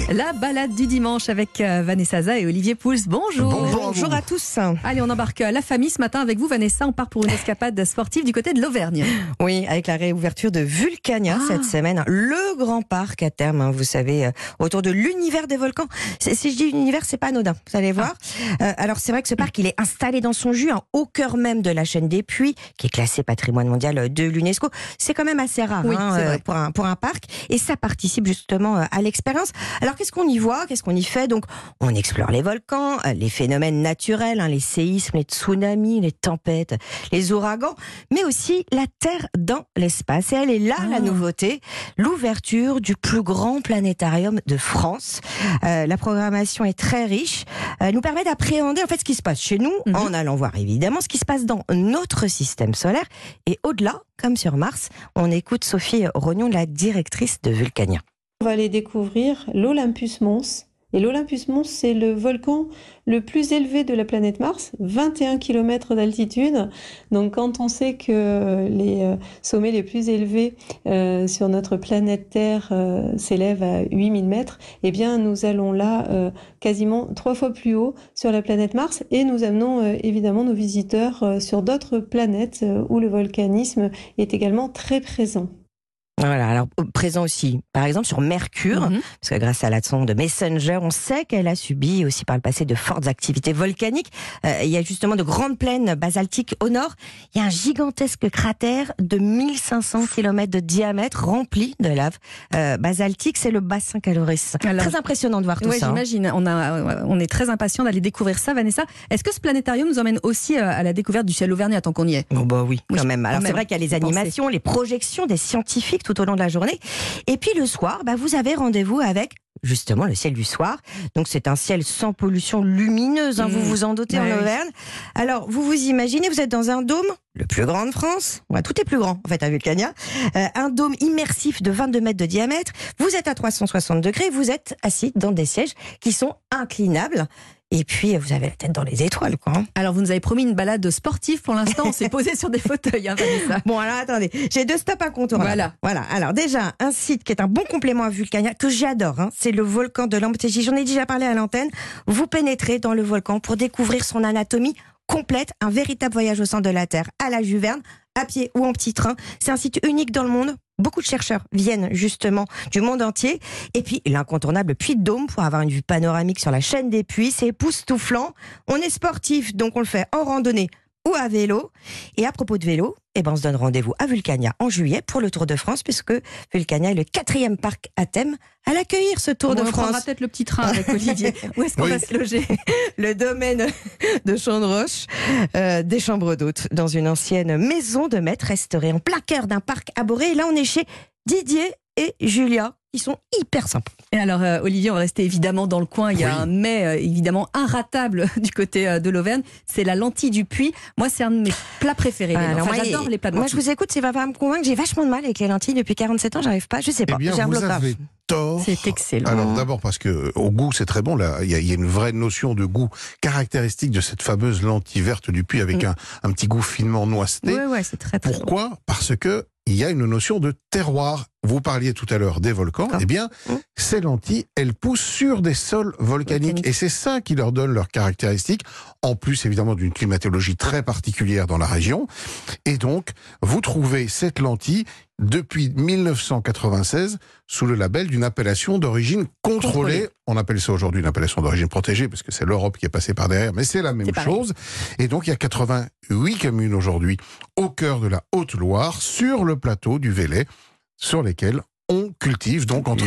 La balade du dimanche avec Vanessa Za et Olivier Pouls. Bonjour. Bonjour à tous. Allez, on embarque la famille ce matin avec vous, Vanessa. On part pour une escapade sportive du côté de l'Auvergne. Oui, avec la réouverture de Vulcania cette semaine. Le grand parc à terme, vous savez, autour de l'univers des volcans. Si je dis univers, c'est pas anodin, vous allez voir. Alors c'est vrai que ce parc, il est installé dans son jus, au cœur même de la chaîne des Puys, qui est classée patrimoine mondial de l'UNESCO. C'est quand même assez rare pour un parc. Et ça participe justement à l'expérience. Alors qu'est-ce qu'on y voit? Qu'est-ce qu'on y fait? Donc on explore les volcans, les phénomènes naturels, les séismes, les tsunamis, les tempêtes, les ouragans, mais aussi la Terre dans l'espace. Et elle est là, la nouveauté, l'ouverture du plus grand planétarium de France. La programmation est très riche. Elle nous permet d'appréhender en fait ce qui se passe chez nous, en allant voir évidemment ce qui se passe dans notre système solaire. Et au-delà, comme sur Mars, on écoute Sophie Rognon, la directrice de Vulcania. On va aller découvrir l'Olympus Mons. Et l'Olympus Mons, c'est le volcan le plus élevé de la planète Mars, 21 km d'altitude. Donc quand on sait que les sommets les plus élevés sur notre planète Terre s'élèvent à 8000 mètres, eh bien nous allons là quasiment 3 fois plus haut sur la planète Mars, et nous amenons évidemment nos visiteurs sur d'autres planètes où le volcanisme est également très présent. Voilà, alors présent aussi, par exemple sur Mercure, parce que grâce à la sonde Messenger, on sait qu'elle a subi aussi par le passé de fortes activités volcaniques. Il y a justement de grandes plaines basaltiques au nord. Il y a un gigantesque cratère de 1500 km de diamètre rempli de lave basaltique. C'est le bassin Caloris. Alors, très impressionnant de voir tout ça. J'imagine. On est très impatient d'aller découvrir ça, Vanessa. Est-ce que ce planétarium nous emmène aussi à la découverte du ciel auvergnat tant qu'on y est? Oh bah oui, quand même. Alors c'est vrai qu'il y a les animations, les projections des scientifiques tout au long de la journée. Et puis le soir, vous avez rendez-vous avec justement le ciel du soir. Donc c'est un ciel sans pollution lumineuse, vous vous en doutez, en Auvergne. Alors vous vous imaginez, vous êtes dans un dôme, le plus grand de France. Tout est plus grand en fait à Vulcania. Un dôme immersif de 22 mètres de diamètre. Vous êtes à 360 degrés, vous êtes assis dans des sièges qui sont inclinables. Et puis, vous avez la tête dans les étoiles, quoi. Alors, vous nous avez promis une balade sportive. Pour l'instant, on s'est posé sur des fauteuils, Vanessa. Bon, alors, attendez. J'ai 2 stops incontournables. Voilà. Alors, déjà, un site qui est un bon complément à Vulcania, que j'adore, c'est le volcan de l'Ambtégie. J'en ai déjà parlé à l'antenne. Vous pénétrez dans le volcan pour découvrir son anatomie complète. Un véritable voyage au centre de la Terre, à la Juverne, à pied ou en petit train. C'est un site unique dans le monde. Beaucoup de chercheurs viennent justement du monde entier. Et puis l'incontournable Puy de Dôme pour avoir une vue panoramique sur la chaîne des Puys. C'est époustouflant. On est sportif, donc on le fait en randonnée ou à vélo. Et à propos de vélo, on se donne rendez-vous à Vulcania en juillet pour le Tour de France, puisque Vulcania est le 4e parc à thème à l'accueillir, ce Tour de France. On prendra peut-être le petit train avec Olivier. Où est-ce qu'on va se loger? Le domaine de Champs-de-Roche, des chambres d'hôtes, dans une ancienne maison de maître restaurée en plein cœur d'un parc arboré. Et là, on est chez Didier et Julia. Ils sont hyper sympas. Et alors, Olivier, on va rester évidemment dans le coin. Il y a un mets évidemment inratable du côté de l'Auvergne. C'est la lentille du Puy. Moi, c'est un de mes plats préférés. J'adore les plats de lentilles. Moi, je vous écoute, ça va me convaincre. J'ai vachement de mal avec les lentilles depuis 47 ans. J'arrive pas, je sais pas. J'ai un blocage. Tort. C'est excellent. Alors d'abord parce que au goût c'est très bon, là il y a une vraie notion de goût caractéristique de cette fameuse lentille verte du Puy avec un petit goût finement noiseté. Ouais, c'est très très Pourquoi ? Parce que il y a une notion de terroir. Vous parliez tout à l'heure des volcans. Eh bien, ces lentilles, elles poussent sur des sols volcaniques. Et c'est ça qui leur donne leurs caractéristiques, en plus évidemment d'une climatologie très particulière dans la région. Et donc, vous trouvez cette lentille depuis 1996 sous le label d'une appellation d'origine contrôlée. On appelle ça aujourd'hui une appellation d'origine protégée parce que c'est l'Europe qui est passée par derrière, mais c'est la même chose. Et donc il y a 88 communes aujourd'hui au cœur de la Haute-Loire, sur le plateau du Velay, sur lesquelles on cultive donc entre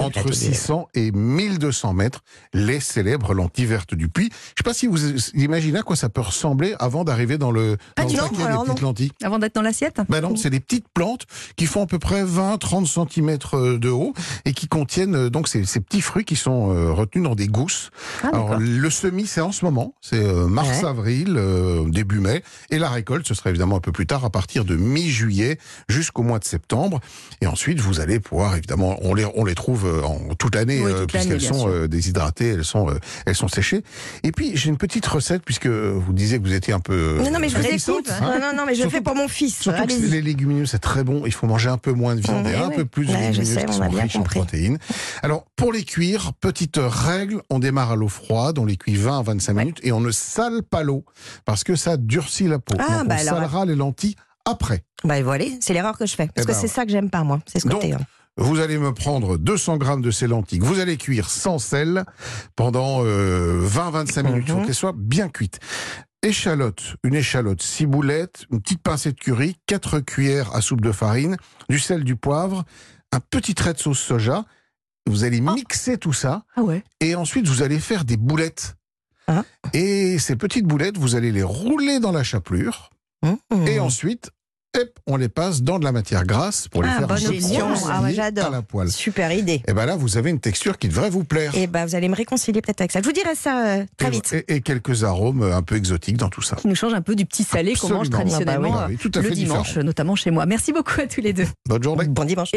600 et 1200 mètres les célèbres lentilles vertes du Puy. Je ne sais pas si vous imaginez à quoi ça peut ressembler avant d'arriver dans le paquet des petites lentilles. Avant d'être dans l'assiette? Non, c'est des petites plantes qui font à peu près 20-30 cm de haut et qui contiennent donc ces petits fruits qui sont retenus dans des gousses. Alors le semis, c'est en ce moment, c'est mars-avril, début mai, et la récolte, ce sera évidemment un peu plus tard, à partir de mi-juillet jusqu'au mois de septembre. Et ensuite, vous allez poires, évidemment, on les trouve en toute l'année, puisqu'elles sont déshydratées, elles sont séchées. Et puis, j'ai une petite recette, puisque vous disiez que vous étiez un peu... Non, mais je vous écoute. Non, mais je le fais pour mon fils. Surtout que les légumineuses, c'est très bon. Il faut manger un peu moins de viande et un peu plus de légumineuses qui sont riches en protéines. Alors, pour les cuire, petite règle, on démarre à l'eau froide, on les cuit 20 à 25 minutes et on ne sale pas l'eau parce que ça durcit la peau. Donc, on salera les lentilles après. Voilà, c'est l'erreur que je fais. Parce que c'est ça que j'aime pas, moi. C'est ce côté. Vous allez me prendre 200 grammes de ces lentilles que vous allez cuire sans sel pendant 20-25 minutes. Il faut qu'elles soient bien cuites. Une échalote, 6 boulettes, une petite pincée de curry, 4 cuillères à soupe de farine, du sel, du poivre, un petit trait de sauce soja. Vous allez mixer tout ça. Et ensuite, vous allez faire des boulettes. Et ces petites boulettes, vous allez les rouler dans la chapelure. Et ensuite, on les passe dans de la matière grasse pour les faire croustiller à la poêle. Super idée. Et là, vous avez une texture qui devrait vous plaire. Et vous allez me réconcilier peut-être avec ça. Je vous dirai ça très vite. Et quelques arômes un peu exotiques dans tout ça. Qui nous change un peu du petit salé qu'on mange traditionnellement le dimanche, notamment chez moi. Merci beaucoup à tous les deux. Bonne journée. Bon dimanche.